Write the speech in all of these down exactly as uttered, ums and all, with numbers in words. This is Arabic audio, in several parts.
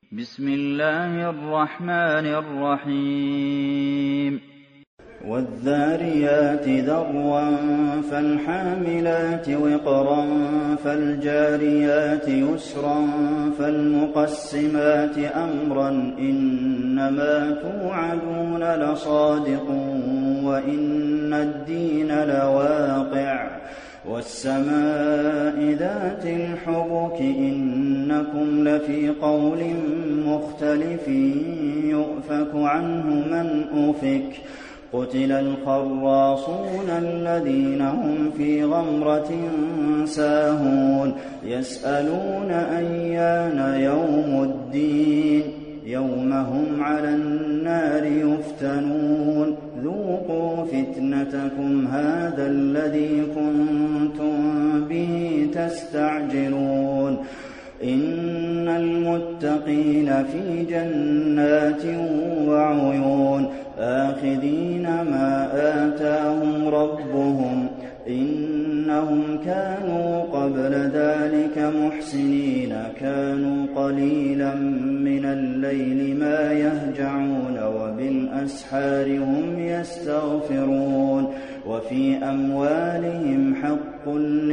بسم الله الرحمن الرحيم والذاريات ذروا فالحاملات وقرا فالجاريات يسرا فالمقسمات أمرا إنما توعدون لصادق وإن الدين لواقع والسماء ذات الحبك إنكم لفي قول مختلف يؤفك عنه من أفك قتل الخراصون الذين هم في غمرة ساهون يسألون أيان يوم الدين يوم هم على النار يفتنون ذوقوا فتنتكم هذا الذي كنتم به تستعجلون إن المتقين في جنات وعيون آخذين ما آتاهم ربهم إنهم كانوا قبل ذلك محسنين كانوا قليلا من الليل ما يهجعون وبالأسحار هم يستغفرون وفي أموالهم حق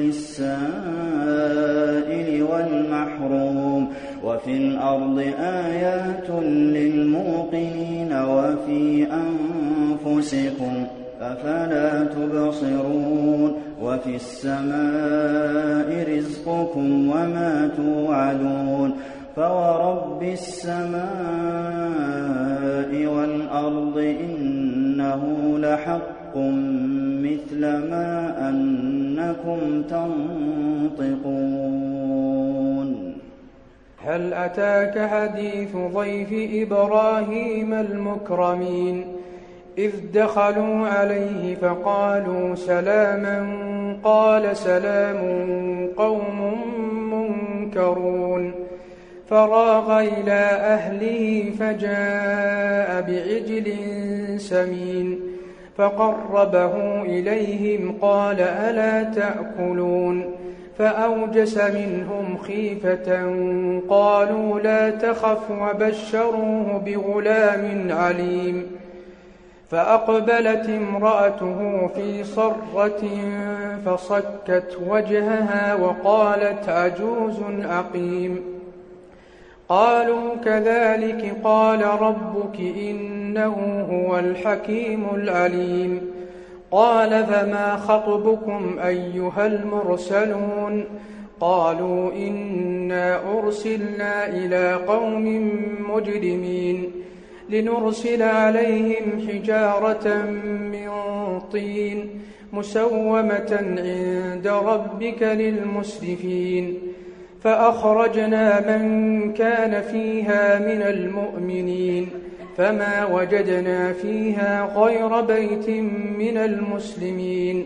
للسائل والمحروم وفي الأرض آيات للموقنين وفي أنفسكم أفلا تبصرون وفي السماء رزقكم وما توعدون فورب السماء والأرض إنه لحق مثل ما أنكم تنطقون. هل أتاك حديث ضيف إبراهيم المكرمين إذ دخلوا عليه فقالوا سلاما قال سلام قوم منكرون فراغ إلى أهله فجاء بعجل سمين فقربه إليهم قال ألا تأكلون فأوجس منهم خيفة قالوا لا تخف وبشروه بغلام عليم فأقبلت امرأته في صرة فصكت وجهها وقالت عجوز عقيم قالوا كذلك قال ربك إنه هو الحكيم العليم قال فما خطبكم أيها المرسلون قالوا إنا أرسلنا إلى قوم مجرمين لنرسل عليهم حجارة من طين مسومة عند ربك للمسرفين فأخرجنا من كان فيها من المؤمنين فما وجدنا فيها غير بيت من المسلمين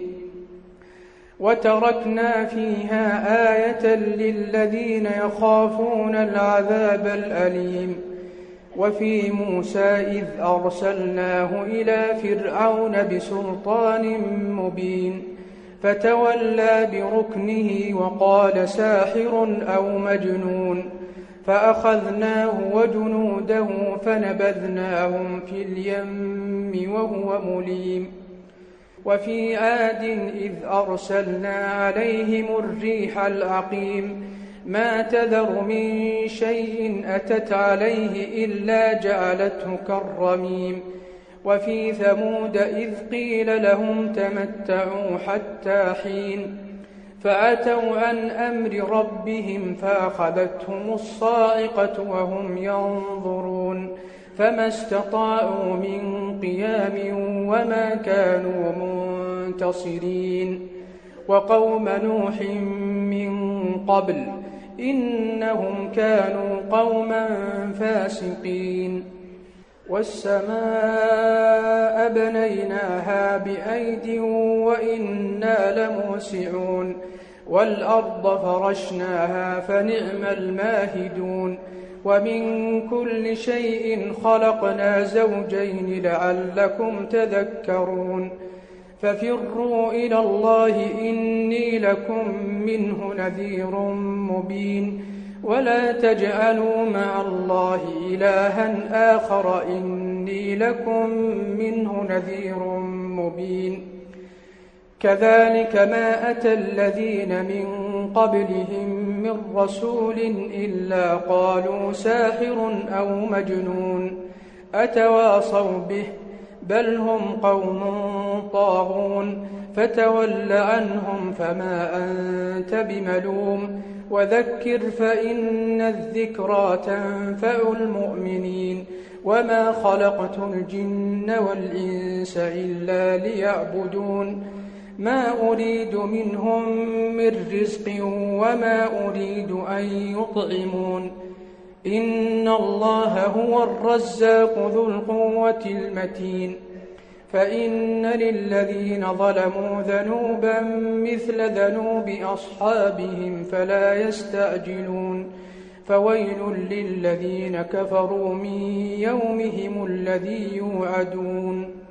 وتركنا فيها آية للذين يخافون العذاب الأليم وفي موسى إذ أرسلناه إلى فرعون بسلطان مبين فتولى بركنه وقال ساحر أو مجنون فأخذناه وجنوده فنبذناهم في اليم وهو مليم وفي عاد إذ أرسلنا عليهم الريح العقيم ما تذر من شيء أتت عليه إلا جعلته كالرميم وفي ثمود إذ قيل لهم تمتعوا حتى حين فأتوا عن أمر ربهم فأخذتهم الصاعقة وهم ينظرون فما استطاعوا من قيام وما كانوا منتصرين وقوم نوح من قبل إنهم كانوا قوما فاسقين والسماء بنيناها بأيد وإنا لموسعون والأرض فرشناها فنعم الماهدون ومن كل شيء خلقنا زوجين لعلكم تذكرون ففروا إلى الله إني لكم منه نذير مبين ولا تجعلوا مع الله إلها آخر إني لكم منه نذير مبين كذلك ما أتى الذين من قبلهم من رسول إلا قالوا ساحر أو مجنون أتواصوا به بل هم قوم طاغون فتول عنهم فما أنت بملوم وذكر فإن الذكرى تنفع المؤمنين وما خلقت الجن والإنس إلا ليعبدون ما أريد منهم من رزق وما أريد أن يطعمون إن الله هو الرزاق ذو القوة المتين فإن للذين ظلموا ذنوبا مثل ذنوب أصحابهم فلا يستعجلون فويل للذين كفروا من يومهم الذي يوعدون